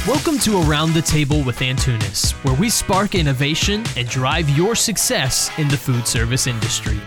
Welcome to Around the Table with Antunes, where we spark innovation and drive your success in the food service industry.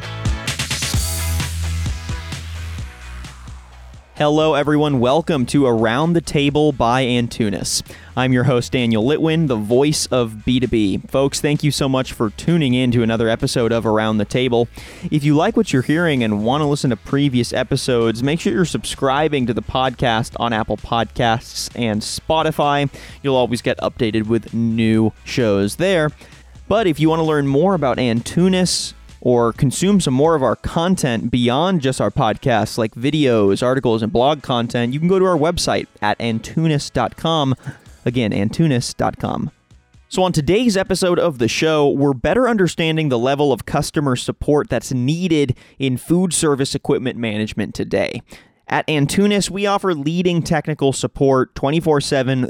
Hello, everyone. Welcome to Around the Table by Antunes. I'm your host, Daniel Litwin, the voice of B2B. Folks, thank you so much for tuning in to another episode of Around the Table. If you like what you're hearing and want to listen to previous episodes, make sure you're subscribing to the podcast on Apple Podcasts and Spotify. You'll always get updated with new shows there. But if you want to learn more about Antunes, or consume some more of our content beyond just our podcasts, like videos, articles, and blog content, you can go to our website at antunes.com. Again, antunes.com. So on today's episode of the show, we're better understanding the level of customer support that's needed in food service equipment management today. At Antunes, we offer leading technical support 24/7,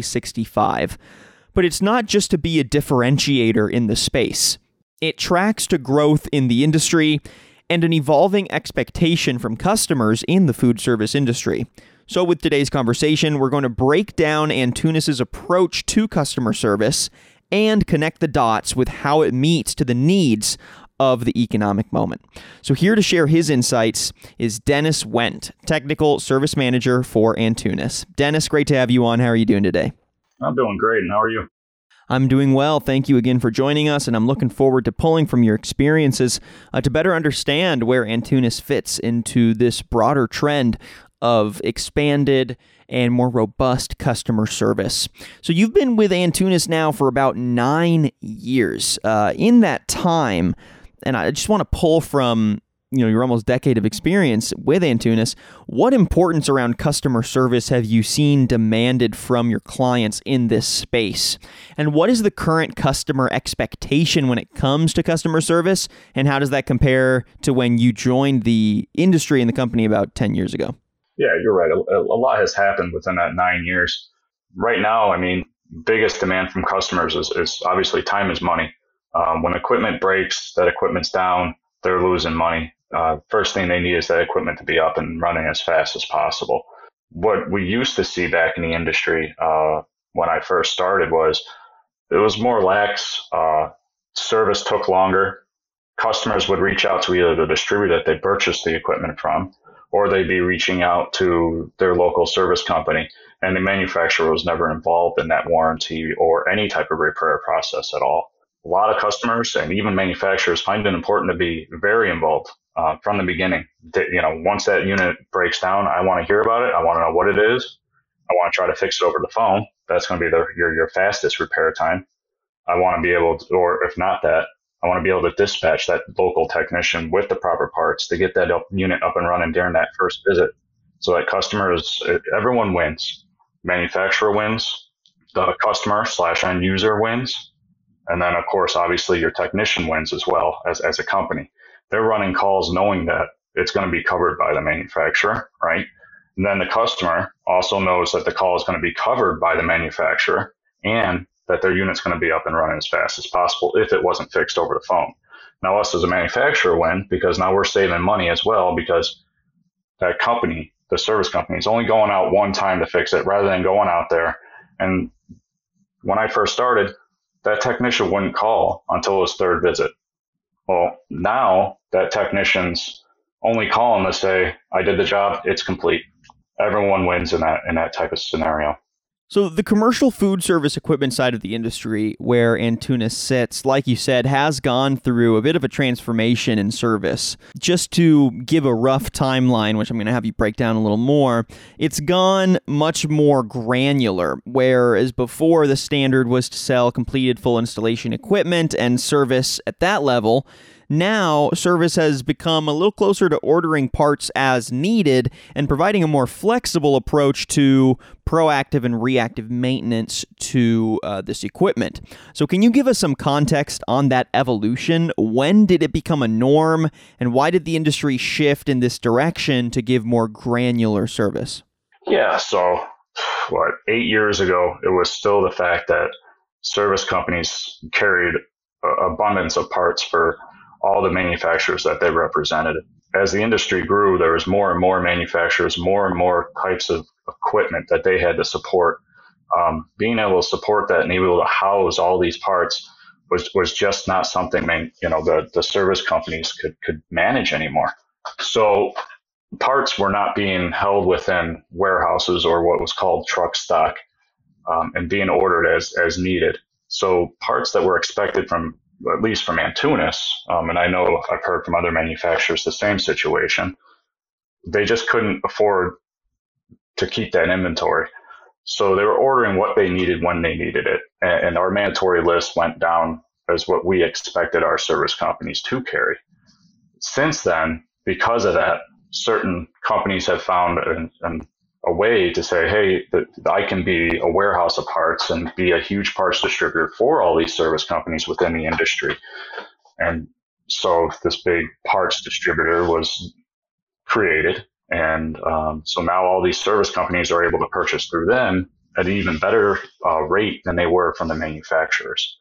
365. But it's not just to be a differentiator in the space. It tracks to growth in the industry and an evolving expectation from customers in the food service industry. So with today's conversation, we're going to break down Antunes' approach to customer service and connect the dots with how it meets to the needs of the economic moment. So here to share his insights is Dennis Wendt, Technical Service Manager for Antunes. Dennis, great to have you on. How are you doing today? I'm doing great. And how are you? I'm doing well. Thank you again for joining us, and I'm looking forward to pulling from your experiences to better understand where Antunes fits into this broader trend of expanded and more robust customer service. So you've been with Antunes now for about 9 years. In that time, and I just want to pull from your almost decade of experience with Antunes, what importance around customer service have you seen demanded from your clients in this space? And what is the current customer expectation when it comes to customer service? And how does that compare to when you joined the industry and the company about 10 years ago? Yeah, you're right. A lot has happened within that 9 years. Right now, biggest demand from customers is obviously time is money. When equipment breaks, that equipment's down, they're losing money. First thing they need is that equipment to be up and running as fast as possible. What we used to see back in the industry when I first started was it was more lax. Service took longer. Customers would reach out to either the distributor that they purchased the equipment from, or they'd be reaching out to their local service company, and the manufacturer was never involved in that warranty or any type of repair process at all. A lot of customers and even manufacturers find it important to be very involved from the beginning. Once that unit breaks down, I want to hear about it. I want to know what it is. I want to try to fix it over the phone. That's going to be your fastest repair time. I want to be able to, or if not that, I want to be able to dispatch that local technician with the proper parts to get that unit up and running during that first visit, so that everyone wins. Manufacturer wins, the customer / end user wins. And then, of course, obviously your technician wins as well as a company. They're running calls knowing that it's going to be covered by the manufacturer, right? And then the customer also knows that the call is going to be covered by the manufacturer and that their unit's going to be up and running as fast as possible if it wasn't fixed over the phone. Now, us as a manufacturer win because now we're saving money as well, because that company, the service company, is only going out one time to fix it rather than going out there. And when I first started, that technician wouldn't call until his third visit. Well, now that technician's only calling to say, I did the job, it's complete. Everyone wins in that type of scenario. So the commercial food service equipment side of the industry, where Antunes sits, like you said, has gone through a bit of a transformation in service. Just to give a rough timeline, which I'm going to have you break down a little more, it's gone much more granular, whereas before the standard was to sell completed full installation equipment and service at that level. Now, service has become a little closer to ordering parts as needed and providing a more flexible approach to proactive and reactive maintenance to this equipment. So can you give us some context on that evolution? When did it become a norm, and why did the industry shift in this direction to give more granular service? Yeah, so 8 years ago, it was still the fact that service companies carried abundance of parts for all the manufacturers that they represented. As the industry grew, there was more and more manufacturers, more and more types of equipment that they had to support Being able to support that and able to house all these parts was just not something the service companies could manage anymore. So parts were not being held within warehouses or what was called truck stock, and being ordered as needed. So parts that were expected from, at least from Antunes, and I know I've heard from other manufacturers the same situation, they just couldn't afford to keep that inventory. So they were ordering what they needed when they needed it. And our mandatory list went down as what we expected our service companies to carry. Since then, because of that, certain companies have found a way to say, hey, I can be a warehouse of parts and be a huge parts distributor for all these service companies within the industry. And so this big parts distributor was created. And so now all these service companies are able to purchase through them at an even better rate than they were from the manufacturers.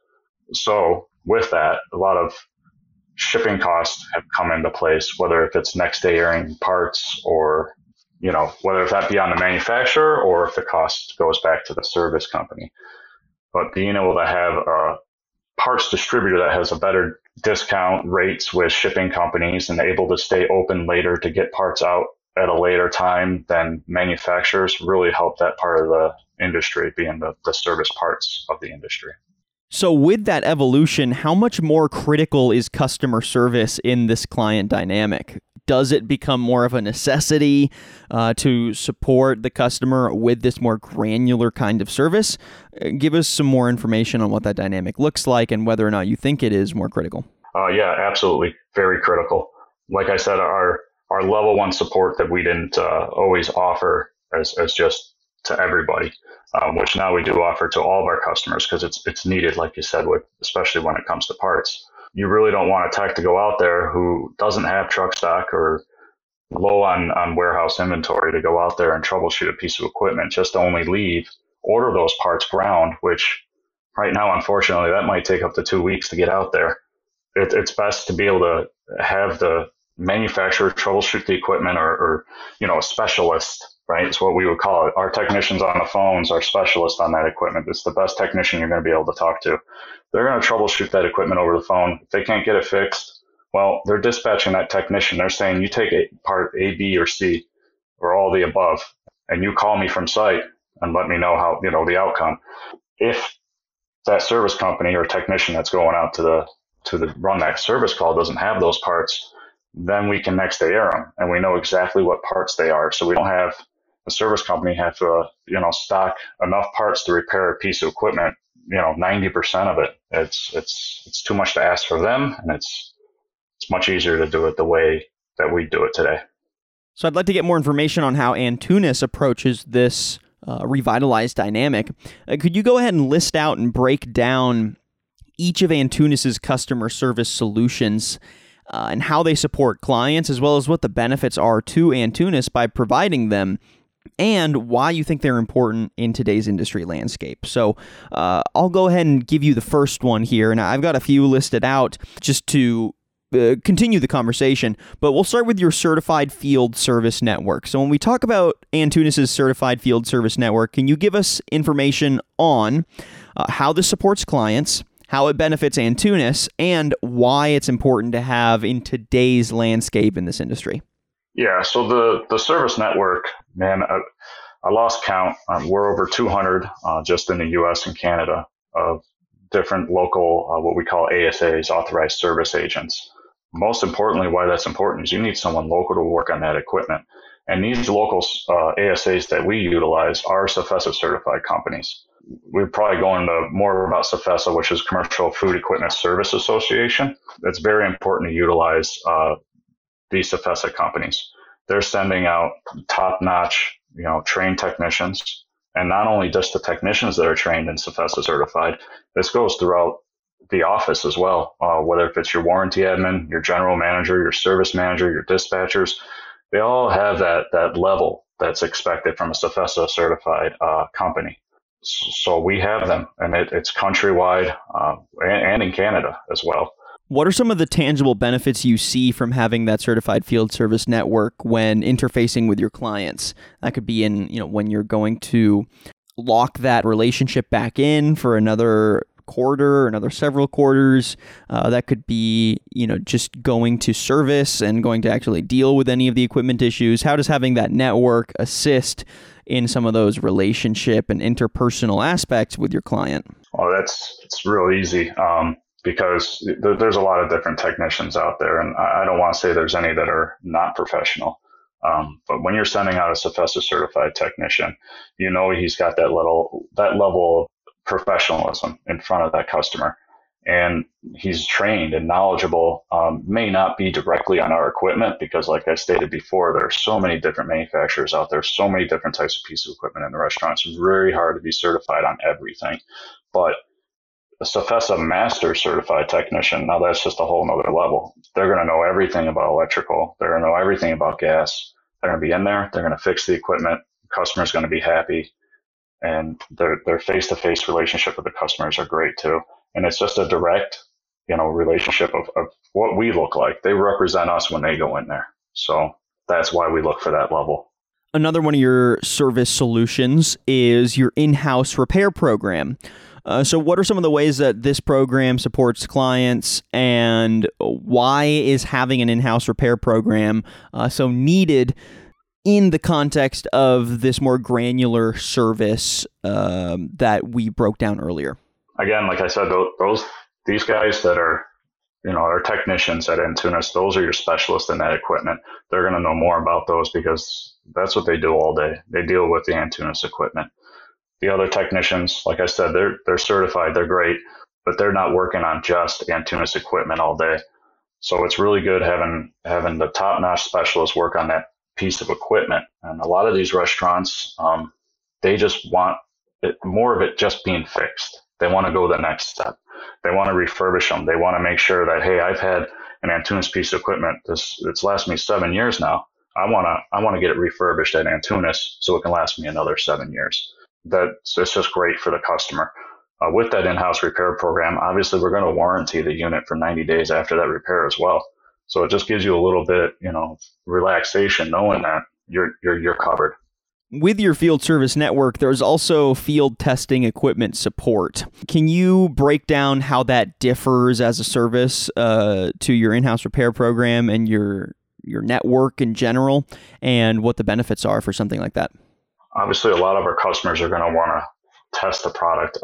So with that, a lot of shipping costs have come into place, whether if it's next day airing parts or, whether if that be on the manufacturer or if the cost goes back to the service company. But being able to have a parts distributor that has a better discount rates with shipping companies and able to stay open later to get parts out at a later time than manufacturers really help that part of the industry, being the service parts of the industry. So with that evolution, how much more critical is customer service in this client dynamic? Does it become more of a necessity to support the customer with this more granular kind of service? Give us some more information on what that dynamic looks like and whether or not you think it is more critical. Yeah, absolutely. Very critical. Like I said, our level one support that we didn't always offer as just to everybody, which now we do offer to all of our customers because it's needed, like you said, especially when it comes to parts. You really don't want a tech to go out there who doesn't have truck stock or low on warehouse inventory to go out there and troubleshoot a piece of equipment, just to only leave, order those parts ground, which right now, unfortunately, that might take up to 2 weeks to get out there. It's best to be able to have the manufacturer troubleshoot the equipment or a specialist, right? It's what we would call it. Our technicians on the phones are specialists on that equipment. It's the best technician you're going to be able to talk to. They're going to troubleshoot that equipment over the phone. If they can't get it fixed, well, they're dispatching that technician. They're saying, you take part A, B, or C, or all the above, and you call me from site and let me know how, the outcome. If that service company or technician that's going out to run that service call doesn't have those parts, then we can next day air them, and we know exactly what parts they are. So we don't have the service company have to, stock enough parts to repair a piece of equipment. 90% of it, it's too much to ask for them, and it's much easier to do it the way that we do it today. So I'd like to get more information on how Antunes approaches this revitalized dynamic. Could you go ahead and list out and break down each of Antunes' customer service solutions and how they support clients, as well as what the benefits are to Antunes by providing them, and why you think they're important in today's industry landscape. So I'll go ahead and give you the first one here, and I've got a few listed out just to continue the conversation, but we'll start with your Certified Field Service Network. So when we talk about Antunes' Certified Field Service Network, can you give us information on how this supports clients, how it benefits Antunes, and why it's important to have in today's landscape in this industry? Yeah, so the service network, man, I lost count. We're over 200 just in the U.S. and Canada of different local, what we call ASAs, authorized service agents. Most importantly, why that's important is you need someone local to work on that equipment. And these local ASAs that we utilize are CEFESA certified companies. We're probably going to more about CEFESA, which is Commercial Food Equipment Service Association. It's very important to utilize these CEFESA companies. They're sending out top-notch, trained technicians, and not only just the technicians that are trained and CEFESA certified. This goes throughout the office as well. Whether if it's your warranty admin, your general manager, your service manager, your dispatchers, they all have that level that's expected from a CEFESA certified company. So we have them, and it's countrywide and in Canada as well. What are some of the tangible benefits you see from having that certified field service network when interfacing with your clients? That could be in, when you're going to lock that relationship back in for another quarter, another several quarters. That could be, just going to service and going to actually deal with any of the equipment issues. How does having that network assist in some of those relationship and interpersonal aspects with your client? Well, it's real easy because there's a lot of different technicians out there, and I don't want to say there's any that are not professional. But when you're sending out a Sofessa certified technician, he's got that level of professionalism in front of that customer, and he's trained and knowledgeable. May not be directly on our equipment because, like I stated before, there are so many different manufacturers out there, so many different types of pieces of equipment in the restaurant. It's very hard to be certified on everything. But a Sofessa Master Certified Technician, now that's just a whole nother level. They're going to know everything about electrical. They're going to know everything about gas. They're going to be in there. They're going to fix the equipment. The customer's going to be happy. And their face-to-face relationship with the customers are great too. And it's just a direct, relationship of what we look like. They represent us when they go in there. So that's why we look for that level. Another one of your service solutions is your in-house repair program. So what are some of the ways that this program supports clients, and why is having an in-house repair program so needed in the context of this more granular service that we broke down earlier? Again, like I said, these guys that are, are technicians at Antunes, those are your specialists in that equipment. They're going to know more about those because that's what they do all day. They deal with the Antunes equipment. The other technicians, like I said, they're certified, they're great, but they're not working on just Antunes equipment all day. So it's really good having the top-notch specialists work on that piece of equipment. And a lot of these restaurants, they just want more of it just being fixed. They want to go the next step. They want to refurbish them. They want to make sure that, hey, I've had an Antunes piece of equipment. It's lasted me 7 years now. I want to get it refurbished at Antunes so it can last me another 7 years. It's just great for the customer. With that in-house repair program, obviously we're going to warranty the unit for 90 days after that repair as well. So it just gives you a little bit, relaxation knowing that you're covered. With your field service network, there's also field testing equipment support. Can you break down how that differs as a service to your in-house repair program and your network in general, and what the benefits are for something like that? Obviously, a lot of our customers are going to want to test the product.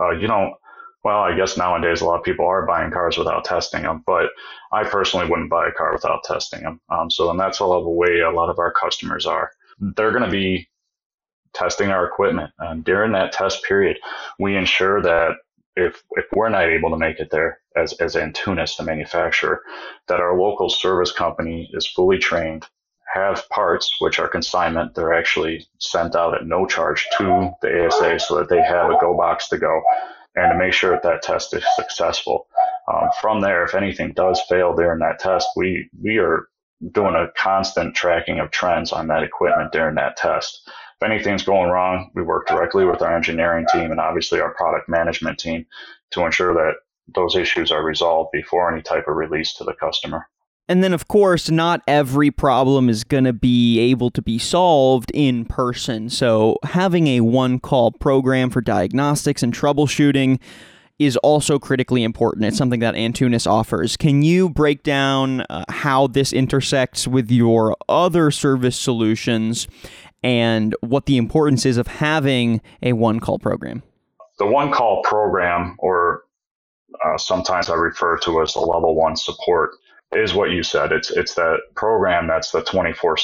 I guess nowadays a lot of people are buying cars without testing them, but I personally wouldn't buy a car without testing them. And that's a lot of the way a lot of our customers are. They're going to be testing our equipment. During that test period, we ensure that if we're not able to make it there as Antunes, the manufacturer, that our local service company is fully trained, have parts which are consignment. They're actually sent out at no charge to the ASA so that they have a go box to go, and to make sure that test is successful. From there, if anything does fail during that test, we are doing a constant tracking of trends on that equipment during that test. If anything's going wrong, we work directly with our engineering team and obviously our product management team to ensure that those issues are resolved before any type of release to the customer. And then, of course, not every problem is going to be able to be solved in person. So having a one-call program for diagnostics and troubleshooting is also critically important. It's something that Antunes offers. Can you break down how this intersects with your other service solutions and what the importance is of having a one-call program? The one-call program, or sometimes I refer to as the level 1 support, is what you said. It's that program that's the 24/7,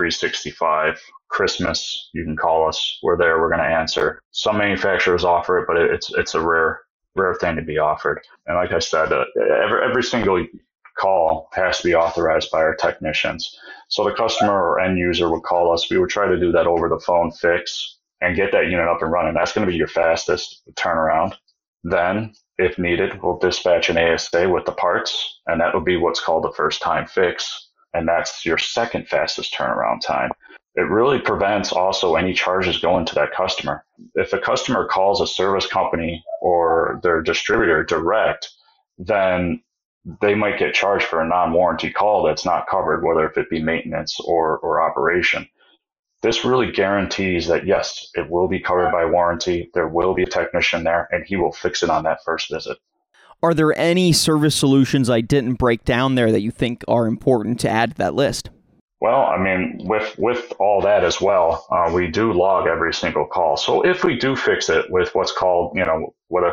365. Christmas, you can call us. We're there. We're going to answer. Some manufacturers offer it, but it's a rare thing to be offered. And like I said, every single call has to be authorized by our technicians. So the customer or end user would call us. We would try to do that over the phone fix and get that unit up and running. That's going to be your fastest turnaround. Then, if needed, we'll dispatch an ASA with the parts, and that will be what's called a first-time fix, and that's your second fastest turnaround time. It really prevents also any charges going to that customer. If a customer calls a service company or their distributor direct, then they might get charged for a non-warranty call that's not covered, whether if it be maintenance or operation. This really guarantees that, yes, it will be covered by warranty. There will be a technician there, and he will fix it on that first visit. Are there any service solutions I didn't break down there that you think are important to add to that list? Well, I mean, with all that as well, we do log every single call. So if we do fix it with what's called, whether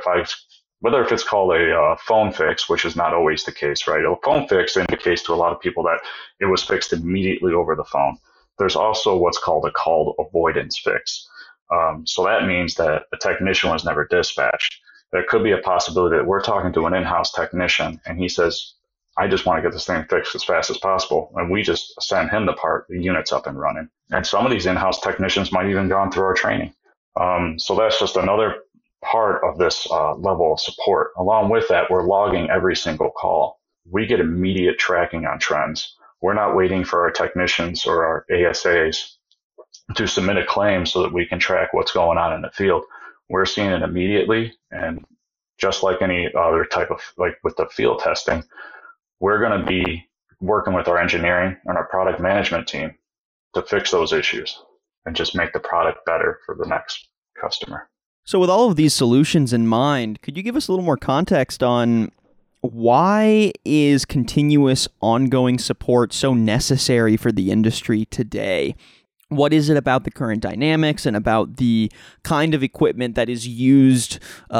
if it's called a phone fix, which is not always the case, right? A phone fix indicates to a lot of people that it was fixed immediately over the phone. There's also what's called a call avoidance fix. So that means that a technician was never dispatched. There could be a possibility that we're talking to an in-house technician and he says, I just want to get this thing fixed as fast as possible. And we just send him the part, the unit's up and running. And some of these in-house technicians might even gone through our training. So that's just another part of this level of support. Along with that, we're logging every single call. We get immediate tracking on trends. We're not waiting for our technicians or our ASAs to submit a claim so that we can track what's going on in the field. We're seeing it immediately. And just like any other type of, like with the field testing, we're going to be working with our engineering and our product management team to fix those issues and just make the product better for the next customer. So with all of these solutions in mind, could you give us a little more context on why is continuous ongoing support so necessary for the industry today? What is it about the current dynamics and about the kind of equipment that is used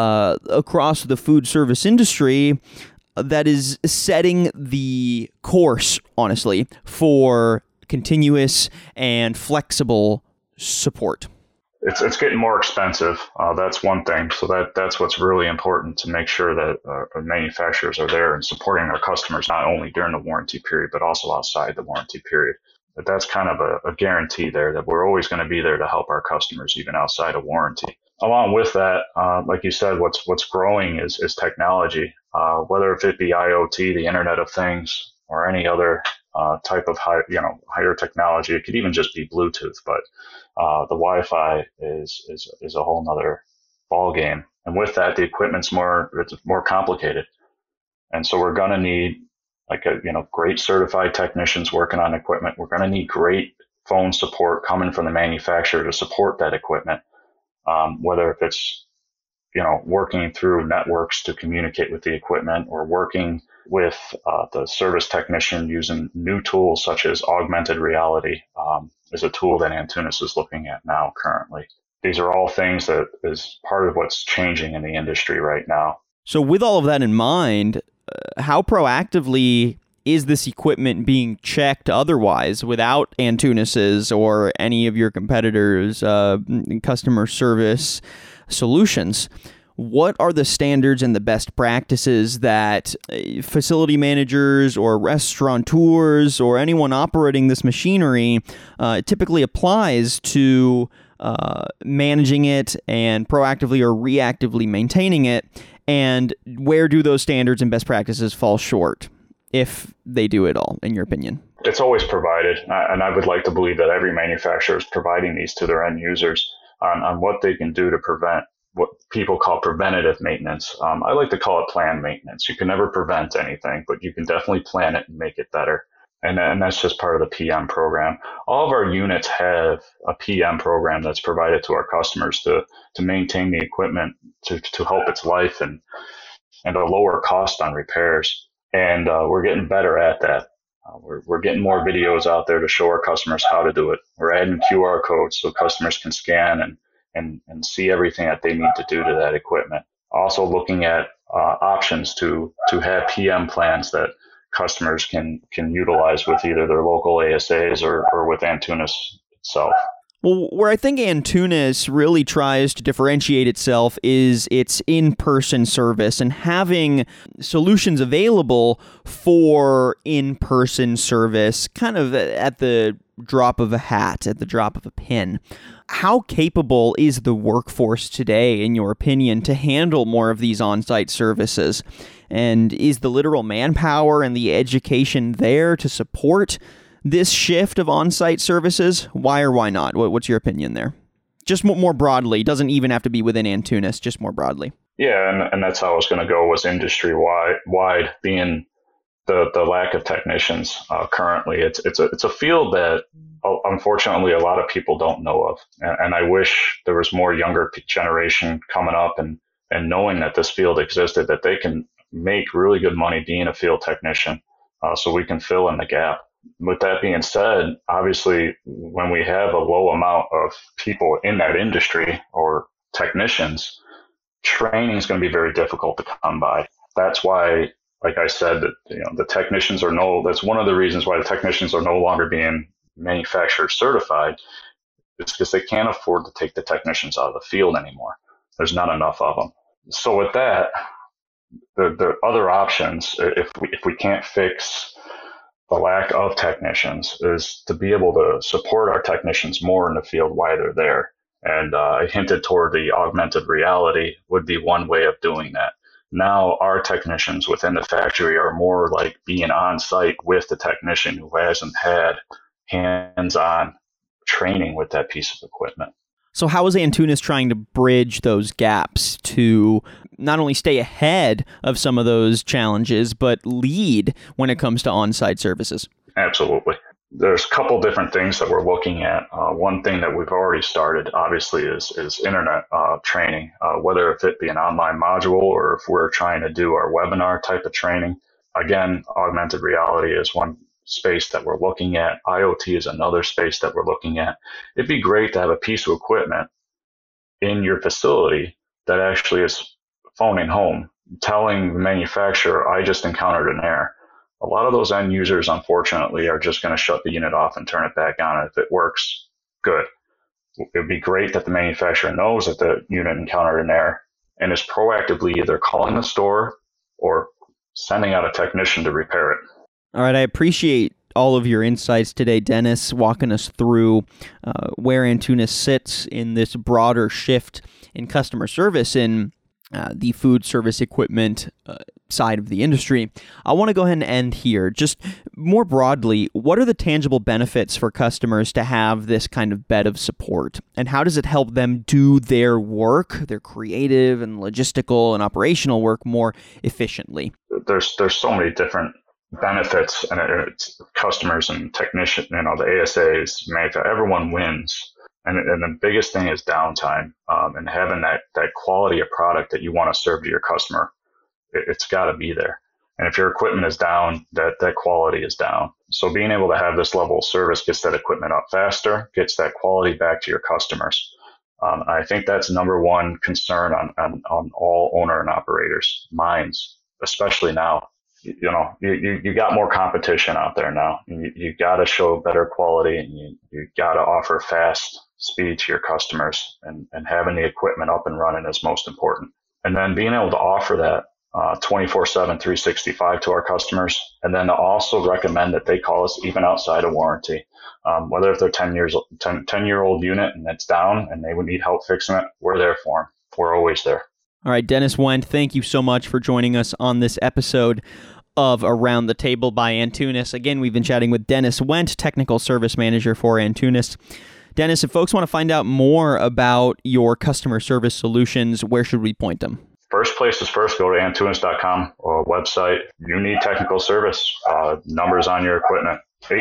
across the food service industry that is setting the course, honestly, for continuous and flexible support? It's getting more expensive. That's one thing. So that's what's really important, to make sure that our manufacturers are there and supporting their customers, not only during the warranty period, but also outside the warranty period. But that's kind of a guarantee there that we're always going to be there to help our customers, even outside of warranty. Along with that, like you said, what's growing is technology, whether if it be IoT, the Internet of Things, or any other type of higher technology. It could even just be Bluetooth, but the Wi-Fi is a whole nother ball game. And with that, the equipment's more complicated, and so we're going to need great certified technicians working on equipment. We're going to need great phone support coming from the manufacturer to support that equipment, whether if it's working through networks to communicate with the equipment, or working with the service technician using new tools such as augmented reality is a tool that Antunes is looking at now currently. These are all things that is part of what's changing in the industry right now. So with all of that in mind, how proactively is this equipment being checked otherwise without Antunes's or any of your competitors' customer service solutions? What are the standards and the best practices that facility managers or restaurateurs or anyone operating this machinery typically applies to managing it and proactively or reactively maintaining it? And where do those standards and best practices fall short, if they do at all, in your opinion? It's always provided, and I would like to believe that every manufacturer is providing these to their end users on what they can do to prevent what people call preventative maintenance. I like to call it planned maintenance. You can never prevent anything, but you can definitely plan it and make it better. And that's just part of the PM program. All of our units have a PM program that's provided to our customers to maintain the equipment, to help its life and a lower cost on repairs. And we're getting better at that. We're getting more videos out there to show our customers how to do it. We're adding QR codes so customers can scan and see everything that they need to do to that equipment. Also looking at options to have PM plans that customers can utilize with either their local ASAs or with Antunes itself. Well, where I think Antunes really tries to differentiate itself is its in-person service and having solutions available for in-person service kind of at the drop of a hat, at the drop of a pin. How capable is the workforce today, in your opinion, to handle more of these on-site services? And is the literal manpower and the education there to support this shift of on-site services? Why or why not? What's your opinion there? Just more broadly. It doesn't even have to be within Antunes, just more broadly. Yeah, and that's how I was going to go, was industry-wide, being the lack of technicians currently. It's a field that unfortunately a lot of people don't know of, and I wish there was more younger generation coming up and knowing that this field existed, that they can make really good money being a field technician, so we can fill in the gap. With that being said, obviously, when we have a low amount of people in that industry or technicians, training is going to be very difficult to come by. That's why, like I said, that the technicians that's one of the reasons why the technicians are no longer being manufacturer certified. It's because they can't afford to take the technicians out of the field anymore. There's not enough of them. So with that, the other options, if we can't fix the lack of technicians, is to be able to support our technicians more in the field while they're there. And I hinted toward the augmented reality would be one way of doing that. Now our technicians within the factory are more like being on site with the technician who hasn't had hands-on training with that piece of equipment. So how is Antunes trying to bridge those gaps to not only stay ahead of some of those challenges, but lead when it comes to on-site services? Absolutely. There's a couple different things that we're looking at. One thing that we've already started, obviously, is internet training, whether if it be an online module or if we're trying to do our webinar type of training. Again, augmented reality is one space that we're looking at. IoT is another space that we're looking at. It'd be great to have a piece of equipment in your facility that actually is phoning home, telling the manufacturer, I just encountered an error. A lot of those end users, unfortunately, are just going to shut the unit off and turn it back on. If it works, good. It would be great that the manufacturer knows that the unit encountered an error and is proactively either calling the store or sending out a technician to repair it. All right, I appreciate all of your insights today, Dennis, walking us through where Antunes sits in this broader shift in customer service in the food service equipment side of the industry. I want to go ahead and end here. Just more broadly, what are the tangible benefits for customers to have this kind of bed of support? And how does it help them do their work, their creative and logistical and operational work more efficiently? There's so many different benefits, and it's customers and technicians, the ASAs, everyone wins. And the biggest thing is downtime, and having that quality of product that you want to serve to your customer. It's got to be there. And if your equipment is down, that quality is down. So being able to have this level of service gets that equipment up faster, gets that quality back to your customers. I think that's number one concern on all owner and operators' minds, especially now. You got more competition out there now. You got to show better quality, and you got to offer fast speed to your customers, and having the equipment up and running is most important. And then being able to offer that 24/7, 365 to our customers, and then to also recommend that they call us even outside of warranty. Whether if they're 10-year-old unit and it's down and they would need help fixing it, we're there for them. We're always there. All right, Dennis Wendt, thank you so much for joining us on this episode of Around the Table by Antunes. Again, we've been chatting with Dennis Wendt, Technical Service Manager for Antunes. Dennis, if folks want to find out more about your customer service solutions, where should we point them? First place is first, go to Antunes.com or website. You need technical service, numbers on your equipment,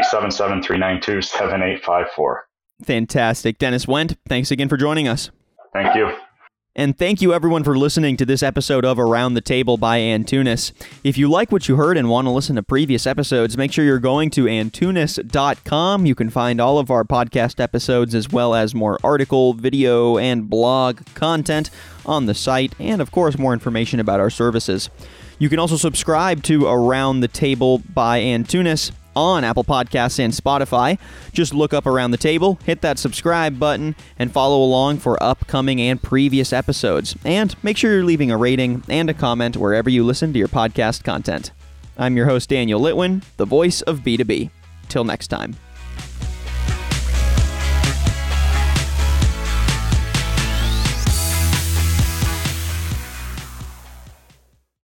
877-392-7854. Fantastic. Dennis Wendt, thanks again for joining us. Thank you. And thank you everyone for listening to this episode of Around the Table by Antunes. If you like what you heard and want to listen to previous episodes, make sure you're going to Antunes.com. You can find all of our podcast episodes as well as more article, video, and blog content on the site, and of course more information about our services. You can also subscribe to Around the Table by Antunes on Apple Podcasts and Spotify. Just look up Around the Table, hit that subscribe button, and follow along for upcoming and previous episodes. And make sure you're leaving a rating and a comment wherever you listen to your podcast content. I'm your host, Daniel Litwin, the voice of B2B. Till next time.